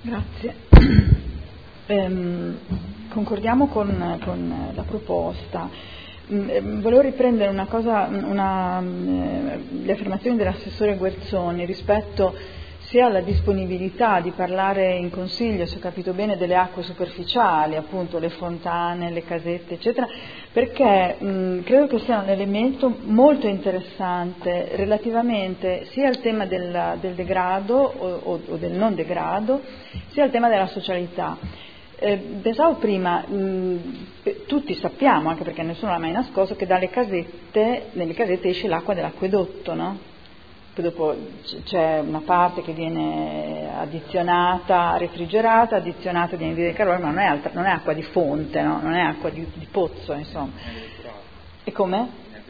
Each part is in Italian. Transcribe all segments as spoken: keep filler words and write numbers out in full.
Grazie. Ehm, concordiamo con, con la proposta. Mm, volevo riprendere una cosa, una, eh, le affermazioni dell'assessore Guerzoni rispetto sia alla disponibilità di parlare in consiglio, se ho capito bene, delle acque superficiali, appunto le fontane, le casette, eccetera, perché mh, credo che sia un elemento molto interessante relativamente sia al tema del, del degrado o, o, o del non degrado, sia al tema della socialità. Eh, pensavo prima, mh, tutti sappiamo, anche perché nessuno l'ha mai nascosto, che dalle casette, nelle casette esce l'acqua dell'acquedotto, no? Poi dopo c'è una parte che viene addizionata, refrigerata, addizionata di anidride carbonica, ma non è, altra, non è acqua di fonte, no? Non è acqua di, di pozzo, insomma. E come?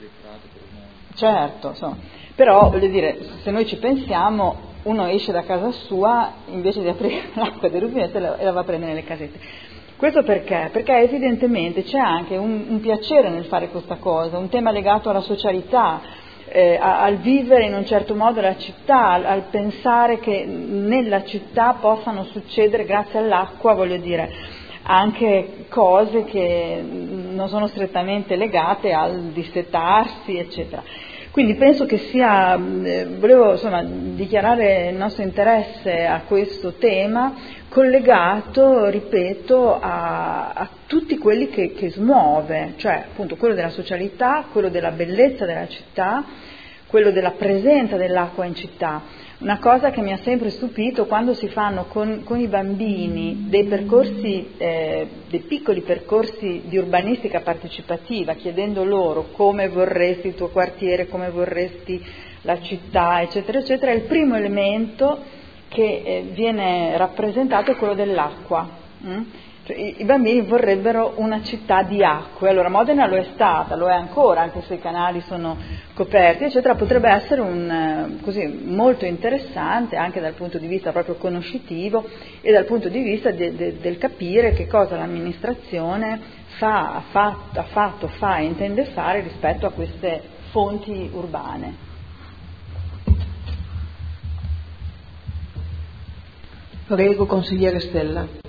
Certo, insomma. Però voglio dire, se noi ci pensiamo, uno esce da casa sua invece di aprire l'acqua del rubinetto e la va a prendere nelle casette. Questo perché? Perché evidentemente c'è anche un, un piacere nel fare questa cosa, un tema legato alla socialità, Eh, al vivere in un certo modo la città, al, al pensare che nella città possano succedere, grazie all'acqua, voglio dire, anche cose che non sono strettamente legate al dissetarsi, eccetera. Quindi penso che sia, eh, volevo insomma dichiarare il nostro interesse a questo tema collegato, ripeto, a, a tutti quelli che, che smuove, cioè appunto quello della socialità, quello della bellezza della città, quello della presenza dell'acqua in città. Una cosa che mi ha sempre stupito quando si fanno con, con i bambini dei percorsi, eh, dei piccoli percorsi di urbanistica partecipativa, chiedendo loro come vorresti il tuo quartiere, come vorresti la città, eccetera, eccetera, il primo elemento che eh, viene rappresentato è quello dell'acqua. Mm? Cioè, i, I bambini vorrebbero una città di acque. Allora Modena lo è stata, lo è ancora, anche se i canali sono coperti, eccetera. Potrebbe essere un, così, molto interessante anche dal punto di vista proprio conoscitivo e dal punto di vista de, de, del capire che cosa l'amministrazione fa, ha fatto, ha fatto, fa e intende fare rispetto a queste fonti urbane. Prego, consigliere Stella.